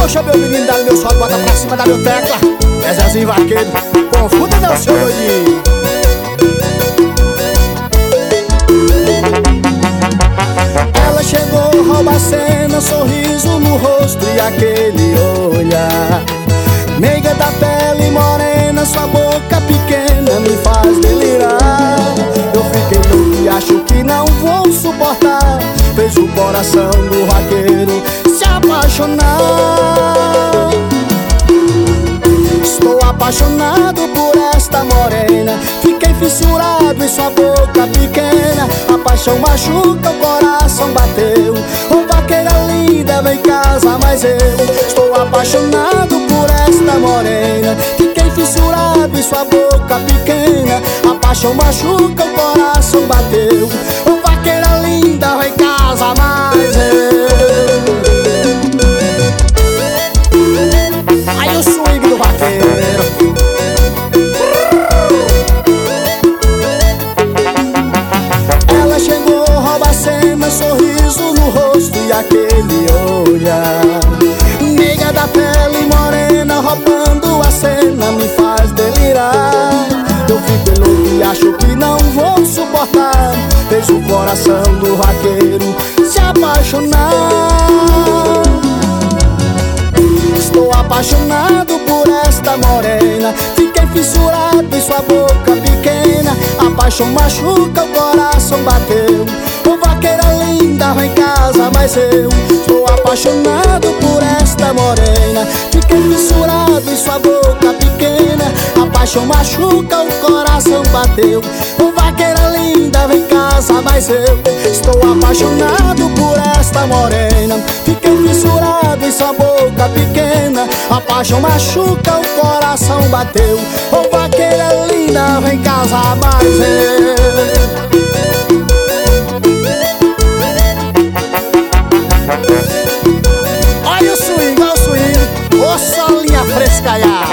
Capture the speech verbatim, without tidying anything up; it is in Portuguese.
Poxa, meu menino, dá meu sol, bota pra cima da meu tecla. É Zezinho Vaqueiro, confuda não, seu doidinho. Ela chegou, rouba a cena, sorriso no rosto e aquele olhar. Meiga da pele morena, sua boca pequena me faz delirar. Eu fiquei louco e acho que não vou suportar. Fez o coração do vaqueiro se apaixonar. Estou apaixonado por esta morena. Fiquei fissurado em sua boca pequena. A paixão machuca, o coração bateu. Ô vaqueira linda, vem casa, mas eu estou apaixonado por esta morena. Fiquei fissurado em sua boca pequena. A paixão machuca, o coração bateu. Ô vaqueira linda, vem casa, mas eu. Aí o swing do vaqueiro. Ela chegou, rouba a cena, sorriso no rosto e aquele olhar. Nega da pele morena, roubando a cena, me faz delirar. Eu fico louco e acho que não vou suportar. Fez o coração do vaqueiro se apaixonar. Estou apaixonado por esta morena. Fiquei fissurado em sua boca pequena. A paixão machuca, o coração bateu. Ô vaqueira linda, vem casa, mas eu estou apaixonado por esta morena. Fiquei fissurado em sua boca pequena. A paixão machuca, o coração bateu. Ô vaqueira linda, vem casa, mas eu estou apaixonado por esta morena. Fiquei fissurado em sua boca pequena. A paixão machuca, o coração bateu. Ô vaqueira linda, vem casa, mas eu. Olha o swing, olha o swing. Ô solinha frescaiar.